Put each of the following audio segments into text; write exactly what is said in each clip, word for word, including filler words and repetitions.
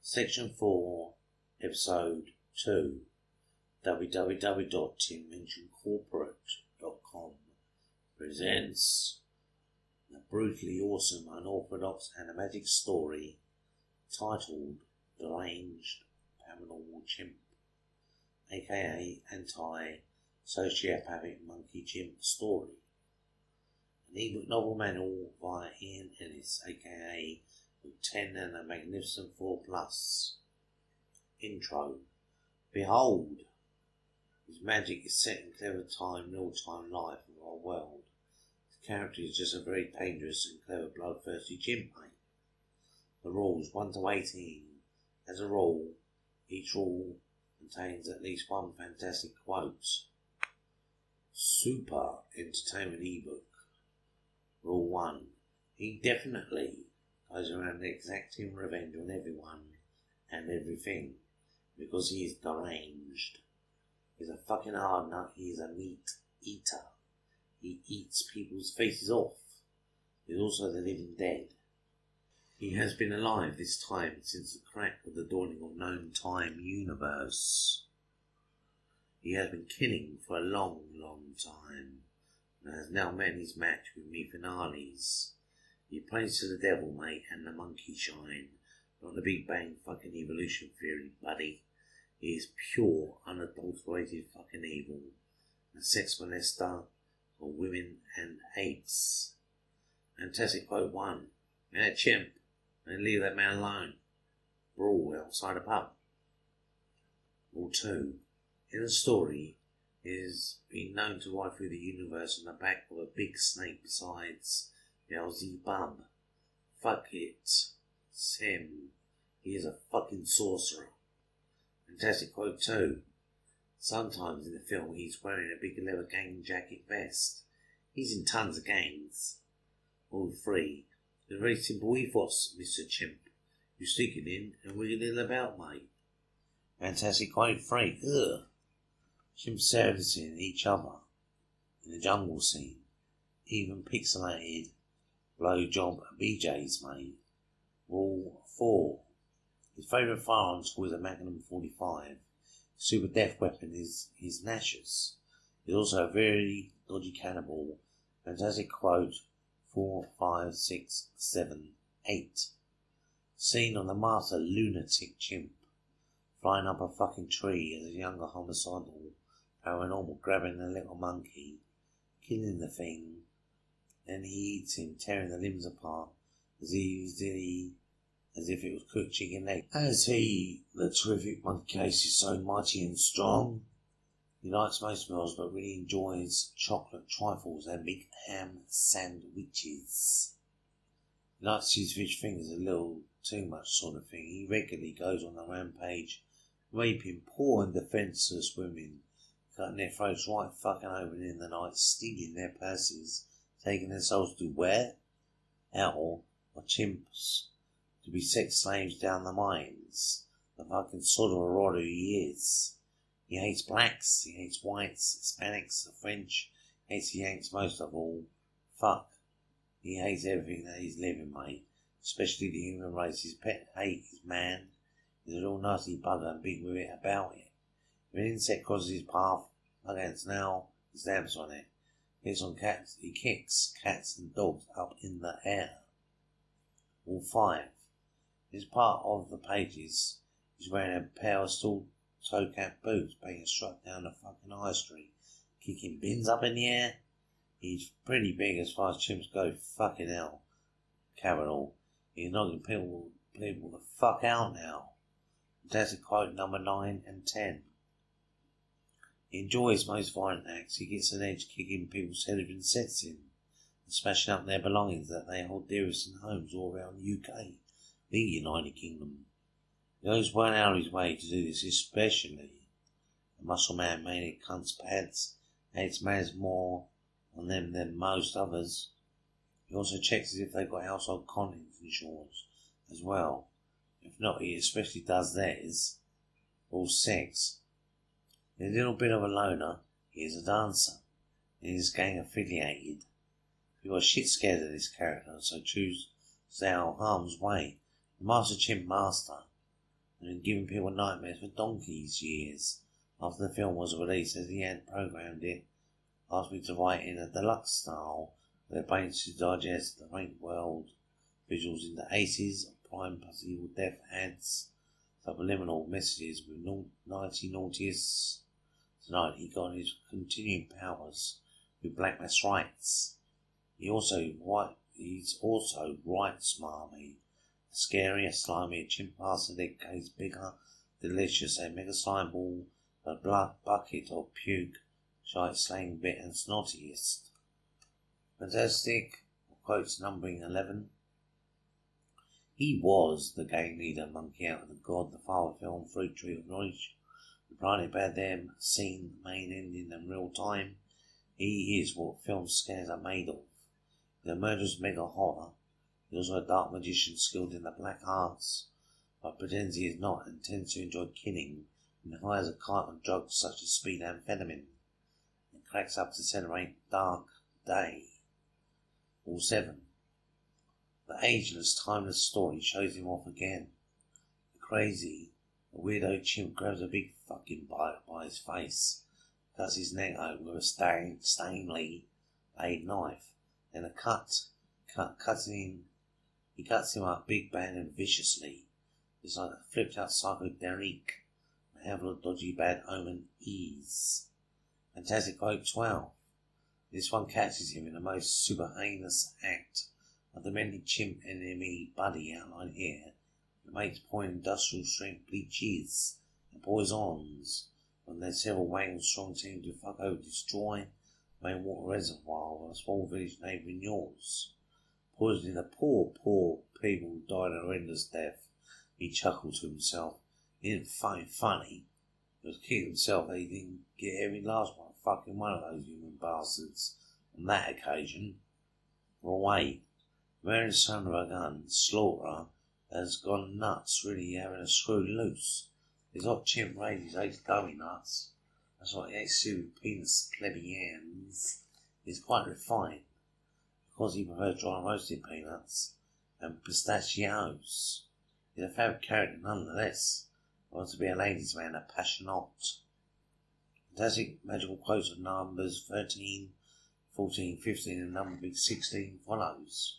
Section four, Episode two, w w w dot tim minchin corporate dot com presents a brutally awesome unorthodox animatic story titled Deranged Paranormal Chimp, aka Anti-Sociopathic Monkey Chimp Story. An ebook novel manual by Ian Ellis, aka ten and a Magnificent four Plus. Intro. Behold, his magic is set in clever time, real-time life of our world. His character is just a very dangerous and clever bloodthirsty chimp, mate. The rules, one to eighteen. As a rule, each rule contains at least one fantastic quote. Super entertainment ebook. Rule one. He definitely goes around exacting revenge on everyone and everything because he is deranged. He's a fucking hard nut. He is a meat eater. He eats people's faces off. He's also the living dead. He has been alive this time since the crack of the dawning of known time universe. He has been killing for a long, long time and has now met his match with me finales. He prays to the devil, mate, and the monkey shine, not the Big Bang fucking evolution theory, buddy. He is pure, unadulterated fucking evil. A sex molester for women and apes. Fantastic quote one. Man, chimp, and leave that man alone. Brawl outside a pub. Rule two. In the story, he has been known to ride through the universe on the back of a big snake besides Beelzebub. Fuck it. It's him. He is a fucking sorcerer. Fantastic quote two. Sometimes in the film he's wearing a big leather gang jacket vest. He's in tons of gangs. All three. It's a very simple ethos, Mister Chimp. You stick it in and wiggle it about, mate. Fantastic quote three. Ugh. Chimps servicing each other in the jungle scene. Even pixelated blowjob B Js, mate. Rule four. His favourite firearm tool is a Magnum forty-five. His super death weapon is his Nashers. He's also a very dodgy cannibal. Fantastic quote four, five, six, seven, eight. Seen on the master lunatic chimp flying up a fucking tree as a younger homicidal paranormal grabbing a little monkey, killing the thing. Then he eats him, tearing the limbs apart as he, as he, as if it was cooked chicken leg. As he, the terrific monkey case, is so mighty and strong, he likes most meals but really enjoys chocolate trifles and big ham sandwiches. He likes his fish fingers a little too much sort of thing. He regularly goes on a rampage, raping poor and defenceless women, cutting their throats right fucking open in the night, stealing their purses, taking their souls to where? Hell, or chimps, to be sex slaves down the mines. The fucking sort of a rod he is. He hates blacks, he hates whites, Hispanics, the French, hates he hates most of all. Fuck. He hates everything that he's living, mate. Especially the human race. His pet hate is man. He's a real nasty bugger and big with it about it. If an insect crosses his path, against now, he stamps on it. Hits on cats, he kicks cats and dogs up in the air. All five. This part of the pages is wearing a pair of steel toe cap boots, being struck down the fucking high street, kicking bins up in the air. He's pretty big as far as chimps go. Fucking hell. Capital. He's knocking people, people the fuck out now. Fantastic quote number nine and ten. He enjoys most violent acts. He gets an edge kicking people's television sets in and smashing up their belongings that they hold dearest in homes all around the U K, the United Kingdom. He goes one out of his way to do this, especially the muscle man maniac cunts pants hates manners more on them than most others. He also checks as if they've got household contents insurance as well. If not, he especially does theirs. All six. He's a little bit of a loner. He is a dancer. He is gang affiliated. People are shit scared of this character, so choose to stay out of harm's way. The Master Chimp Master and been giving people nightmares for donkey's years. After the film was released, as he had programmed it, asked me to write in a deluxe style for their brains to digest the rank world visuals in the aces of prime plus evil death ads, subliminal messages with ninety naughtiest. Tonight he got his continuing powers with Black Mass rights. He also white he's also right smarmy. A scary, a slimy, a chimp bastard egg case bigger, delicious, a mega slime ball, a blood bucket of puke, shite slang bit and snottiest. Fantastic, quotes numbering eleven. He was the gang leader, monkey out of the God, the father film, fruit tree of knowledge. The planet bad them, seen the main ending in real time. He is what film scares are made of. The murderous mega horror. He was a dark magician skilled in the black arts, but pretends he is not and tends to enjoy killing and hires a kite on drugs such as speed amphetamine and cracks up to celebrate dark day. All seven. The ageless, timeless story shows him off again. The crazy, the weirdo chimp grabs a big fucking bite by his face, cuts his neck open with a stain, stainly laid knife, then a cut, cut, cutting him. He cuts him up big bang and viciously. It's like a flipped out psychedelic, a hell of a dodgy bad omen ease. Fantastic quote twelve. This one catches him in the most super heinous act. A demented chimp enemy buddy outlined here. It makes point industrial strength bleaches and poisons when there's several wagons strong team to fuck over destroy main water reservoir of a small village neighbouring yours. Poisoning the poor, poor people who died a horrendous death. He chuckled to himself. He didn't find it funny. He was kicking himself that he didn't get every last one fucking one of those human bastards on that occasion. Well, wait. Wearing son of a gun, Slaughterer has gone nuts, really having a screw loose. His hot chimp rages ate dummy nuts. That's why he ate soup with penis clebby hands. He's quite refined, because he prefers dry roasted peanuts and pistachios. He's a favourite character nonetheless. He wants to be a ladies' man, a passionate. Fantastic magical quotes of numbers thirteen, fourteen, fifteen and number big sixteen follows.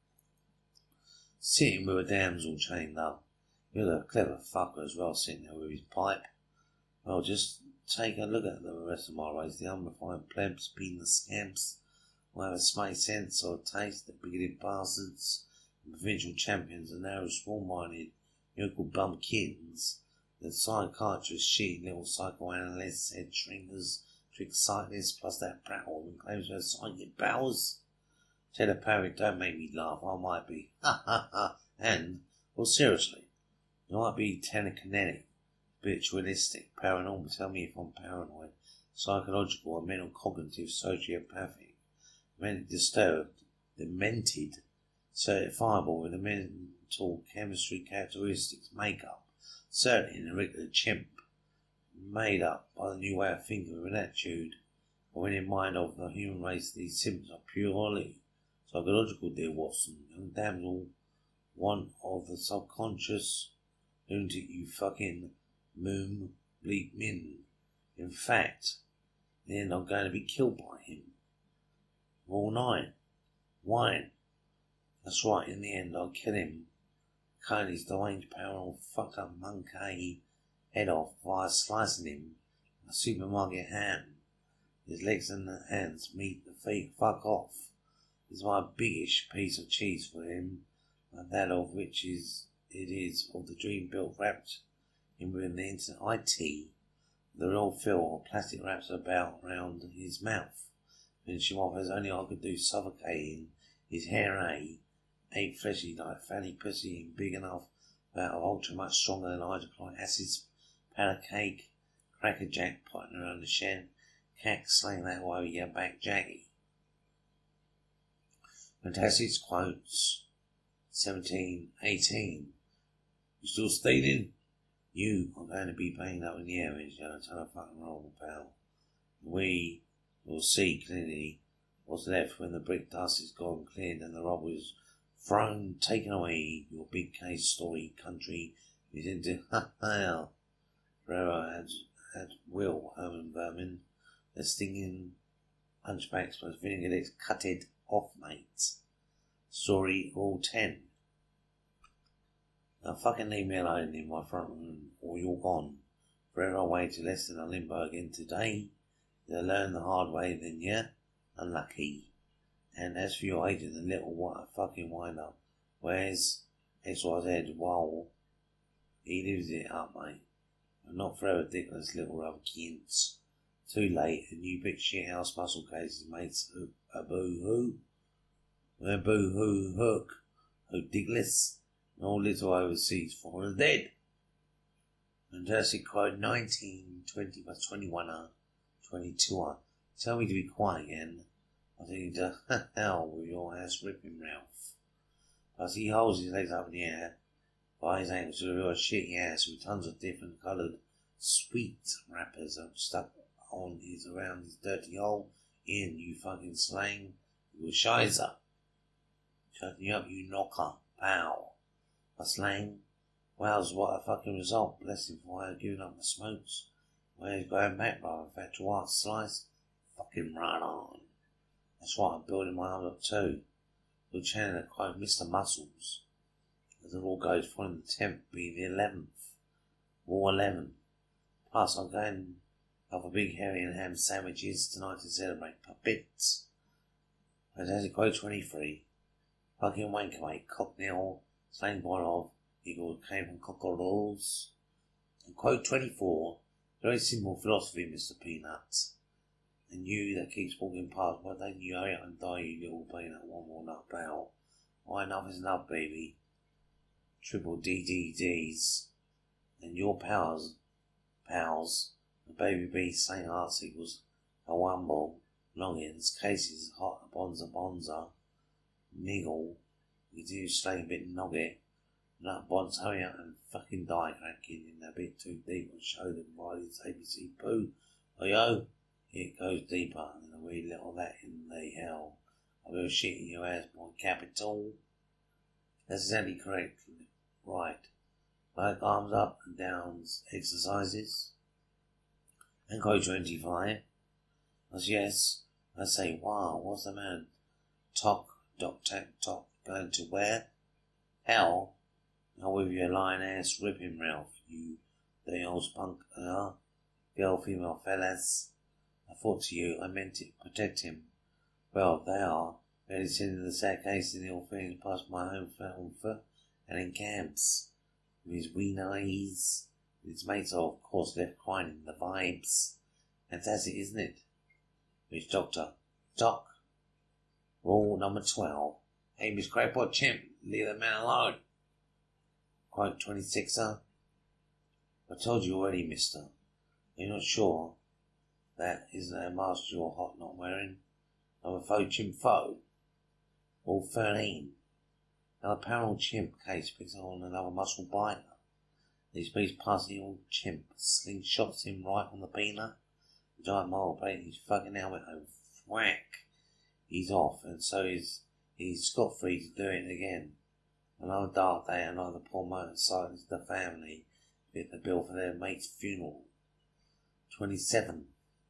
Sitting with a damsel chained up. You're a clever fucker as well, sitting there with his pipe. Well, just take a look at the rest of my race. The unrefined plebs, being scamps, will have a smart sense or taste, the bigoted bastards, the provincial champions, the narrow, small-minded, yokel bumpkins, the psychiatrists, shitty little psychoanalysts, head shrinkers, trick cyclists, plus that brat woman claims to have psychic powers. Telepathic, don't make me laugh, I might be. Ha ha ha. And, well, seriously, you might be telekinetic, spiritualistic, paranormal, tell me if I'm paranoid, psychological or mental cognitive, sociopathic, mentally disturbed, demented, certifiable with a mental chemistry characteristics, makeup, certainly an irregular chimp, made up by the new way of thinking with an attitude, or in mind of the human race, these symptoms are purely psychological, dear Watson. Young damsel, one of the subconscious lunatic you fucking moon bleep min. In fact, in the end I'm going to be killed by him. Rule nine. Wine. That's right, in the end I'll kill him. Cut his deranged paranoid fucked up monkey head off via slicing him like a supermarket ham. His legs and hands meet the feet fuck off. Is my biggish piece of cheese for him, and that of which is it is of the dream built wrapped in within the instant I tea. The real feel or plastic wraps about round his mouth. Finish him off as only I could do, suffocating his hair a eight fleshy like fatty pussy and big enough about of ultra much stronger than hydrochloric acid's powder cake, cracker jack potting around the shed, cack slaying that way with your back jaggy. Fantastic quotes. seventeen, eighteen. You still stealing? You are going to be banged up in the air, you know, ton of fucking roll, pal. We will see clearly what's left when the brick dust is gone, cleared, and the robber is thrown, taken away. Your big case story country He's into, ha ha, forever had, had Will, Herman Vermin, the stinging hunchbacks, but feeling it's cutted off, mates. Story all ten. Now fucking leave me alone in my front room, or you're gone. Forever away to less than a limbo again today. You learn the hard way, then yeah, unlucky. And as for your agent, the little what fucking wind up. Where's X Y Z? Well, he lives it up, mate. And not forever ridiculous little rumpkins. Too late, a new big shit house muscle cases mates a boo hoo. A boo hoo hook. Oh Digless. And all little overseas foreigners dead. Fantastic quote nineteen, twenty plus twenty-one er, twenty-two er. Tell me to be quiet again. I think to hell with your ass ripping Ralph. As he holds his legs up in the air, by his ankles to reveal a shitty ass with tons of different coloured sweet wrappers stuck on his around his dirty hole. In you fucking slang, you shizer. Shut me up, you knocker. Pow. A slang. Wow's what a fucking result. Bless him for giving up the smokes. Where's going back, brother? Fat to what? Slice? Fucking run on. That's why I'm building my arm up too. Good channel to quote Mister Muscles. As it all goes, following the tenth being the eleventh. War eleven. Plus, I'm going to have a big herring and ham sandwiches tonight to celebrate puppets. Fantastic quote twenty-three. Fucking wanker, mate. Cocknell, slang boy of Eagle came from cockerels. And quote twenty-four. Very simple philosophy, Mister Peanut. And you that keeps walking past, why don't you hurry up and die, you little peanut, one more nut barrel. Why enough is enough, baby. Triple D D Ds. And your pals, pals, the baby B Saint Arts equals a wumble, longins, cases, hot, bonza, bonza, niggle, you do slay a bit nugget, nut bonds, hurry up and fucking die cracking in a bit too deep and show them why it's A B C poo. Oh yo, it goes deeper and a wee little that in the hell. I will shit in your ass, boy, capital. That's exactly correct. Right. Like arms up and downs exercises. And quote twenty-five. As yes, I say, wow, what's the man? Talk, doc, tack, talk, going to where? Hell, now with your lion ass ripping Ralph, you the old spunk, uh, girl, female fellas. I thought to you, I meant it, protect him. Well, they are. Barely sitting in the sad case in the old things past my home for and in camps. With his wee eyes, with his mates are of course left crying in the vibes. Fantastic, isn't it? Which doctor? Doc. Rule number twelve. Hey, Miss Crackpot Chimp, leave the man alone. Quote twenty-six, sir. I told you already, mister. You're not sure that isn't a mask you're hot not wearing? I'm a faux chimp foe. All thirteen. Now the parallel chimp case picks on another muscle biter. He speeds past the old chimp, slingshots him right on the peanut. The giant mole breaks his fucking helmet and whack. He's off, and so is he's scot free to do it again. Another dark day, another poor motorcyclist of the family fit the bill for their mate's funeral. Twenty-seven.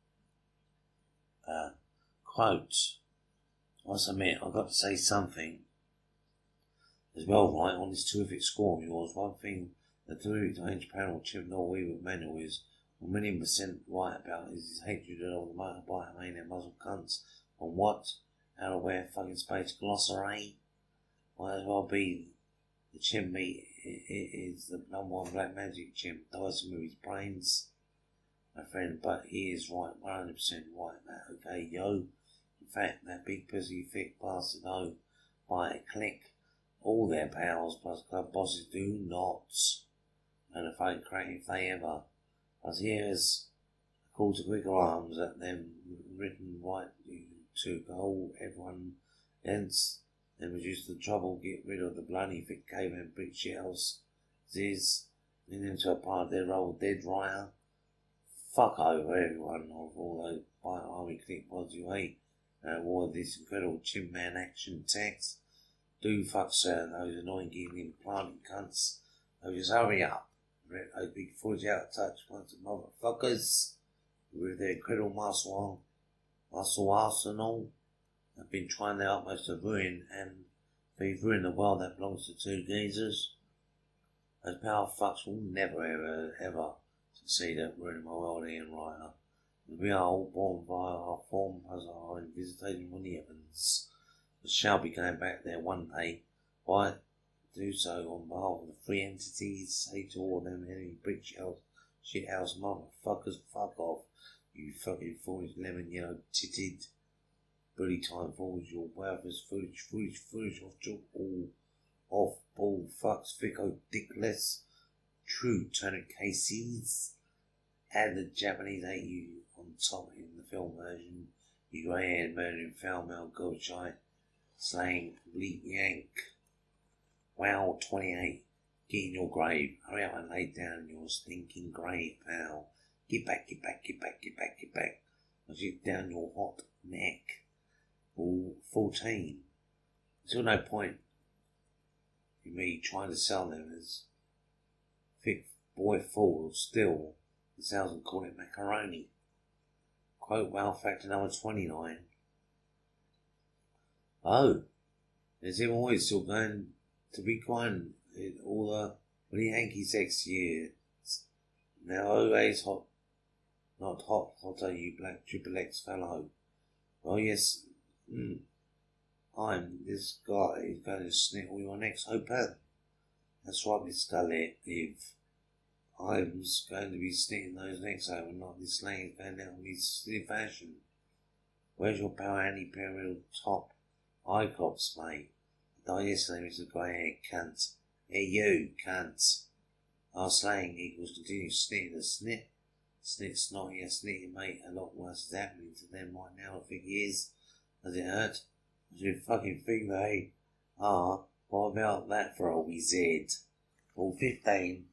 Uh, quote. I must admit, I've got to say something as well, right, on this terrific score of yours. One thing the terrific Danger Panel Chip Norway with Manual is a million percent right about is his hatred of all the motorbike maniac muzzle cunts. On what? Out of where fucking space glossary? Might as well be the chimp meat is the number one black magic chimp dicing with his brains. My friend, but he is right, one hundred percent right that, okay, yo. In fact, that big pussy thick bastard, oh, by a click, all their pals plus club bosses do not. And if I crack if they ever. As here's a call to quicker arms at them written right to hold everyone else, then reduce the trouble, get rid of the bloody thick caveman brick shells. This, and into a part of their old dead rider. Fuck over everyone of all those by army click pods you hate. And all of this incredible chimp man action text. Do fuck sir, those annoying giving planting cunts. So just hurry up. Those big footage out of touch bunch of motherfuckers with their incredible muscle, muscle arsenal have been trying their utmost to ruin and they've ruined the world that belongs to two geezers. Those power fucks will never ever ever succeed at ruining my world, Ian Ryder. We are all born via our form as our visitation from the heavens. We shall be going back there one day. Why do so on behalf of the free entities? Say to all them any brick shells, shit house motherfuckers, fuck off. You fucking foolish lemon yellow titted bully time fools, your worthless foolish, foolish, foolish off to all off ball fucks, thicko dickless, true turnip cases. Add the Japanese hate you on top in the film version. You grey haired murdering foul male girl shy slaying complete yank. Wow, twenty-eight. Get in your grave. Hurry up and lay down in your stinking grave, pal. Get back, get back, get back, get back, get back. I'll get down your hot neck. All fourteen. There's no point in me trying to sell them as thick boy fools. Still, the salesman call it macaroni. Quote wow factor number twenty-nine. Oh, is him always still going to be going in all the really hanky sex years? Now always hot, not hot, hotter, you black triple X fellow. Well, yes, mm, I'm this guy who's going to snip all your necks open. That's right, Miss Scully. If I was going to be snitting those necks over, not this lane going down with silly fashion. Where's your power anti-pyramidal top eye cops, mate? I died yesterday, Mister Greyhead, cunt. Hey, you, cunt. Our slang equals continue snitting a snit. Snit, snotty, a snitting, mate. A lot worse is happening to them right now, I think it is. Does it hurt? Does you fucking think they are? What about that for a wizard? All fifteen.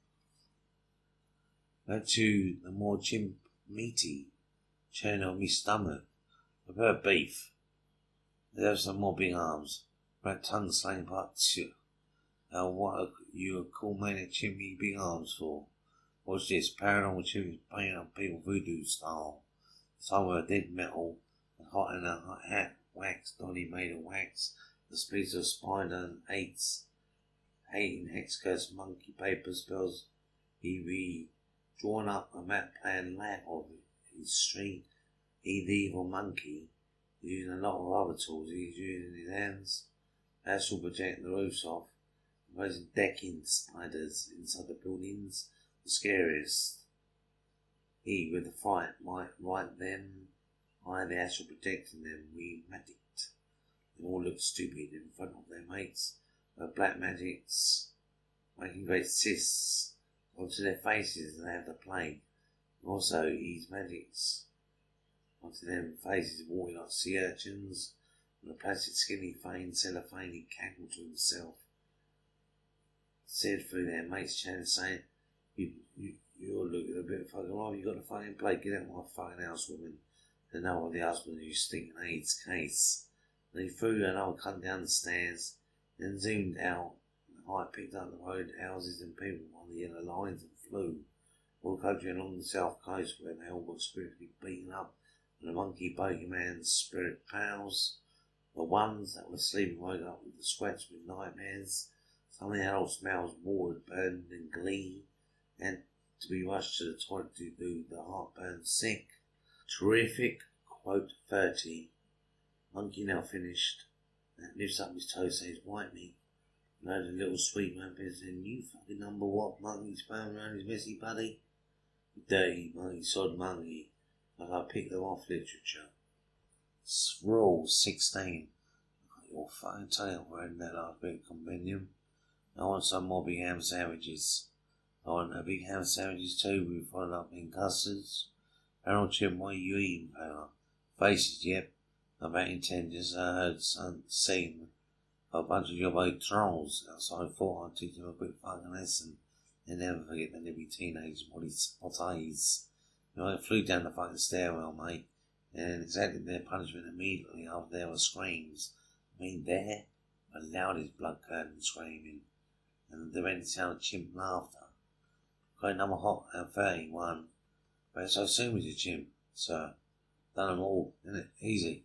Go to the more chimp meaty churn on me stomach. I've heard beef. They have some more big arms. Rat tongue slang part two. Now what are you a cool man at chimney big arms for? What's this? Paranormal chimneys painting up people voodoo style. Some were dead metal and hot in a hot hat. Wax, Donny made of wax. The species of spider and eights. Hating hex curse monkey paper spells. He re drawn up a map plan lap of his street. He the evil monkey. He's using a lot of other tools he's using his hands. That's all projecting the roofs off. Imposing decking spiders inside the buildings. The scariest. He with the fright might right then. I the astral protecting them. We magic. They all look stupid in front of their mates. But black magics making great cysts onto their faces and they have the plague. Also, his magics onto them faces walking like sea urchins and a plastic skinny feigned cellophane he cackled to himself. Said through their mates chatting saying, You you you're looking a bit fucking wrong, you got the fucking plague, get out of my fucking house, woman. They know what the husband who stinking AIDS case. And he threw an old cunt down the stairs, then zoomed out. The height picked up the road, houses and people on the yellow lines and flew. All country along the south coast where they all got spiritually beaten up and the monkey bogeyman's spirit pals. The ones that were sleeping woke up with the sweats with nightmares. Some of the adult smells watered, burned in glee, and to be rushed to the toilet to do the heartburn sick. Terrific, quote thirty. Monkey now finished. That lifts up his toe, says, White meat. Load of little sweet vampires, and you fucking number what monkey sperm around his messy buddy? Dirty monkey, sod monkey. Like I picked them off literature. Rule sixteen. Your fucking tail wearing that last bit compendium. I want some more big ham sandwiches. I want a big ham sandwiches too, with followed up in custards. Harold Chim, what are you eating, fella? Faces, yep. About in ten, just I heard some seen a bunch of your old trolls outside. I thought I'd teach them a quick fucking lesson. They never forget the nippy teenagers, what his spot eyes. You know, I flew down the fucking stairwell, mate, and exacted their punishment immediately after there were screams. I mean, there, the loudest blood-curdling screaming, and the demented sound of chimp laughter. Got number hot and thirty-one. But so soon with your chimp, sir. Done them all, innit? Easy.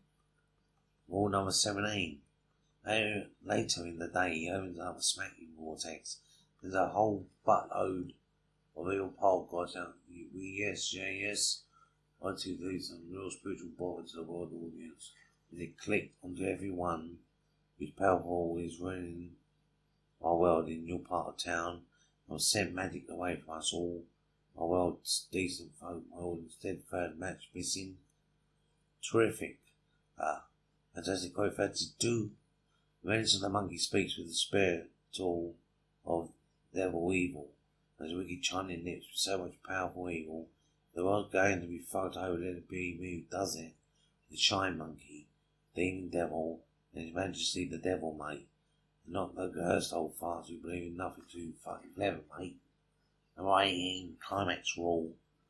Rule number seventeen. Later, later in the day, he opens up a smacking vortex. There's a whole buttload of real pole guys out. We, yes, yeah, yes. One, two, three, some real spiritual bother to the world audience. And it clicked onto everyone whose powerful is running our world in your part of town. And sent magic away from us all. Our world's decent folk, my all instead third match missing. Terrific. Ah, fantastic quite fancy do. The menace of the monkey speaks with the spirit tool of devil evil. Those wicked shining lips with so much powerful evil. The world's going to be fucked over, let it be me who does it. The shine monkey, demon devil, and his majesty the devil, mate. And not the cursed old farts who believe in nothing too fucking clever, mate. The writing climax rule.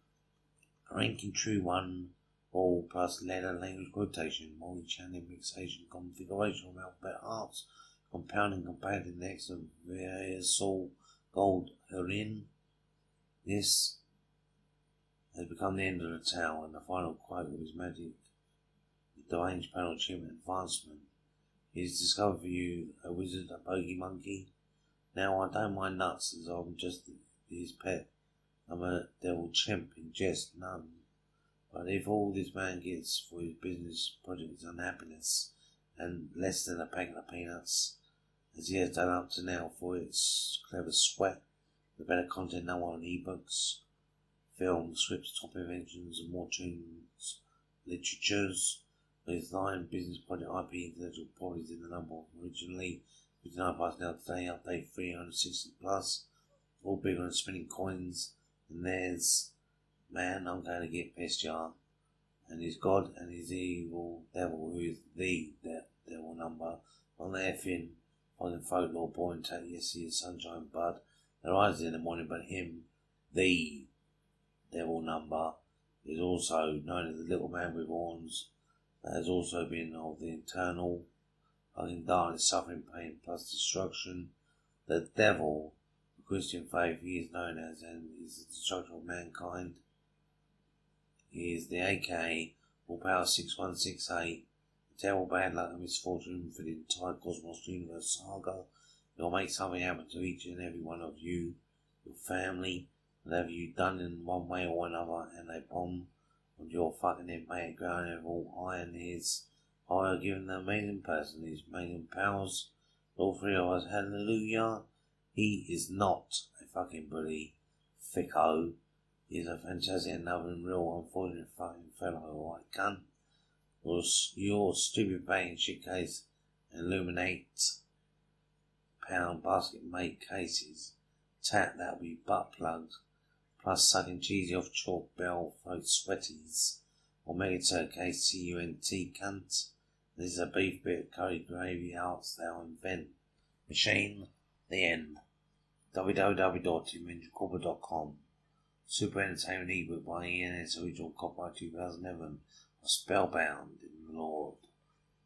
A ranking true one all plus letter language quotation, multi-channel mixation, configuration of alphabet arts, compounding, compounding next of various soul gold herein. This has become the end of the tale, and the final quote of his magic, the deranged panel chimp advancement. He has discovered for you a wizard, a bogey monkey. Now I don't mind nuts, as I'm just his pet. I'm a devil chimp in jest, none. But if all this man gets for his business project is unhappiness, and less than a packet of peanuts, as he has done up to now for its clever sweat, the better content no one on ebooks, films, scripts, top inventions, and more tunes, literatures, with thine business project I P intellectual properties in the number of originally fifty-nine plus now today, update three hundred sixty plus, all bigger than spinning coins, and there's man, I'm going to get pissed, y'all. And his God and his evil devil, who is the de- devil number, on the effing fucking folklore boy and take yes, he is sunshine bud. That rises in the morning, but him, the devil number, is also known as the little man with horns. That has also been of the internal fucking darkness, suffering, pain, plus destruction. The devil, the Christian faith, he is known as, and is the destruction of mankind. He is the A K All Power six one six eight, the terrible bad luck and misfortune for the entire Cosmos Universe saga. You'll make something happen to each and every one of you, your family, whatever you've done in one way or another, and they bomb on your fucking head, mate, ground of all iron is. I have given the amazing person his amazing powers. All three of us, hallelujah. He is not a fucking bully, thicko. He is a fantastic and loving, real, unfortunate fucking fellow, alright, cunt. Your, your stupid bait shit case and illuminate pound basket mate cases. Tap, that'll be butt plugs. Plus sucking cheesy off chalk bell throat sweaties. Omega Turk case C U N T cunt. This is a beef bit curry gravy arts thou invent. Machine, the end. w w w dot tim angel corporate dot com. Super Entertainment ebook by Ian S. Original copyright two thousand eleven. Spellbound in the Lord.